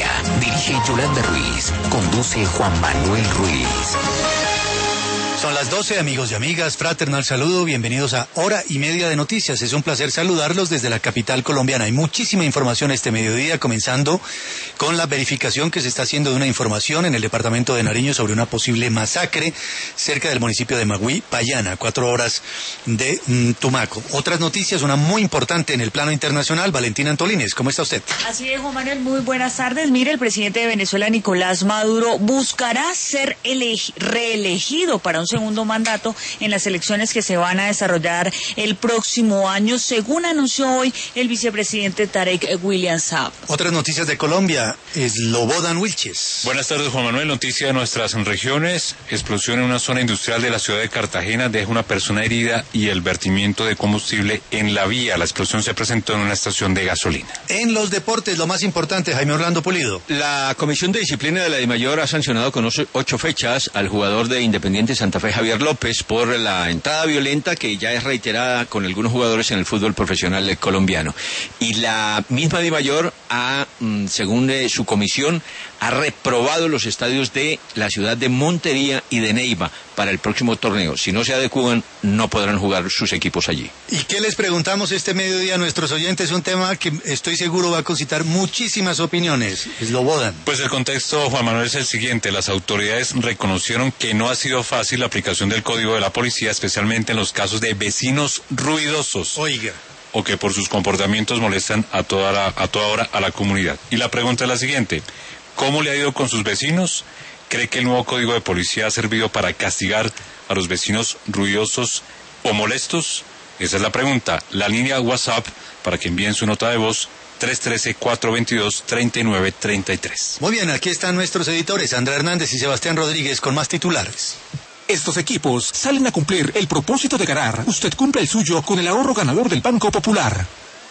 Media. Dirige Yolanda Ruiz. Conduce Juan Manuel Ruiz. Son las 12, amigos y amigas, fraternal saludo, bienvenidos a Hora y Media de Noticias. Es un placer saludarlos desde la capital colombiana. Hay muchísima información este mediodía, comenzando con la verificación que se está haciendo de una información en el departamento de Nariño sobre una posible masacre cerca del municipio de Magüí, Payana, 4 horas de Tumaco. Otras noticias, una muy importante en el plano internacional. Valentina Antolínez, ¿cómo está usted? Así es, Juan Manuel, muy buenas tardes. Mire, el presidente de Venezuela, Nicolás Maduro, buscará ser reelegido para un segundo mandato en las elecciones que se van a desarrollar el próximo año, según anunció hoy el vicepresidente Tarek William Saab. Otras noticias de Colombia, Slobodan Wilches. Buenas tardes, Juan Manuel. Noticia de nuestras regiones. Explosión en una zona industrial de la ciudad de Cartagena deja una persona herida y el vertimiento de combustible en la vía. La explosión se presentó en una estación de gasolina. En los deportes, lo más importante, Jaime Orlando Pulido. La Comisión de Disciplina de la DIMAYOR ha sancionado con 8 fechas al jugador de Independiente Santa Fe, Javier López, por la entrada violenta que ya es reiterada con algunos jugadores en el fútbol profesional colombiano. Y la misma DIMAYOR ha, según su comisión, ha reprobado los estadios de la ciudad de Montería y de Neiva para el próximo torneo. Si no se adecuan, no podrán jugar sus equipos allí. ¿Y qué les preguntamos este mediodía a nuestros oyentes? Un tema que estoy seguro va a concitar muchísimas opiniones. Slobodan. Pues el contexto, Juan Manuel, es el siguiente. Las autoridades reconocieron que no ha sido fácil la aplicación del Código de la Policía, especialmente en los casos de vecinos ruidosos. Oiga. O que por sus comportamientos molestan a toda hora a la comunidad. Y la pregunta es la siguiente. ¿Cómo le ha ido con sus vecinos? ¿Cree que el nuevo Código de Policía ha servido para castigar a los vecinos ruidosos o molestos? Esa es la pregunta. La línea WhatsApp para que envíen su nota de voz, 313-422-3933. Muy bien, aquí están nuestros editores, Sandra Hernández y Sebastián Rodríguez, con más titulares. Estos equipos salen a cumplir el propósito de ganar. Usted cumple el suyo con el ahorro ganador del Banco Popular.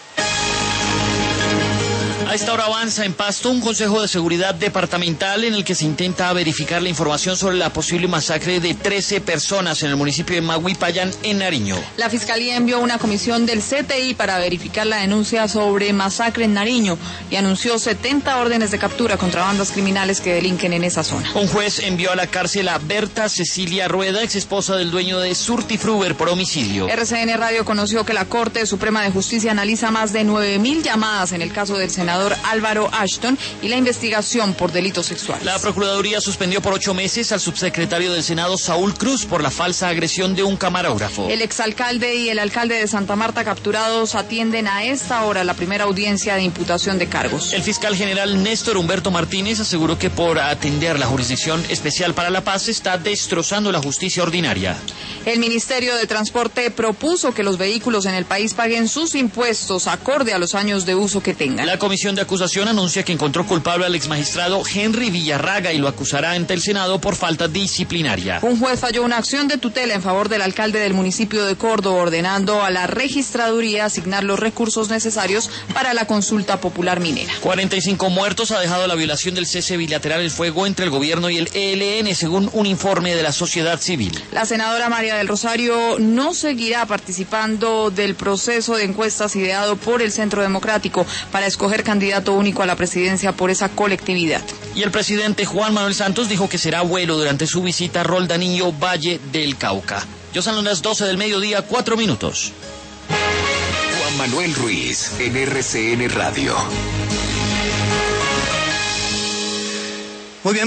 A esta hora avanza en Pasto un consejo de seguridad departamental en el que se intenta verificar la información sobre la posible masacre de 13 personas en el municipio de Magüí, Payán, en Nariño. La Fiscalía envió una comisión del CTI para verificar la denuncia sobre masacre en Nariño y anunció 70 órdenes de captura contra bandas criminales que delinquen en esa zona. Un juez envió a la cárcel a Berta Cecilia Rueda, ex esposa del dueño de Surtifruber, por homicidio. RCN Radio conoció que la Corte Suprema de Justicia analiza más de 9.000 llamadas en el caso del senador Álvaro Ashton y la investigación por delitos sexuales. La Procuraduría suspendió por 8 meses al subsecretario del Senado, Saúl Cruz, por la falsa agresión de un camarógrafo. El exalcalde y el alcalde de Santa Marta, capturados, atienden a esta hora la primera audiencia de imputación de cargos. El fiscal general Néstor Humberto Martínez aseguró que por atender la Jurisdicción Especial para la Paz está destrozando la justicia ordinaria. El Ministerio de Transporte propuso que los vehículos en el país paguen sus impuestos acorde a los años de uso que tengan. La Comisión de Acusación anuncia que encontró culpable al exmagistrado Henry Villarraga y lo acusará ante el Senado por falta disciplinaria. Un juez falló una acción de tutela en favor del alcalde del municipio de Córdoba, ordenando a la registraduría asignar los recursos necesarios para la consulta popular minera. 45 muertos ha dejado la violación del cese bilateral el fuego entre el gobierno y el ELN, según un informe de la sociedad civil. La senadora María del Rosario no seguirá participando del proceso de encuestas ideado por el Centro Democrático para escoger candidato único a la presidencia por esa colectividad. Y el presidente Juan Manuel Santos dijo que será abuelo durante su visita a Roldanillo, Valle del Cauca. Ya son las 12 del mediodía, 4 minutos. Juan Manuel Ruiz, en RCN Radio.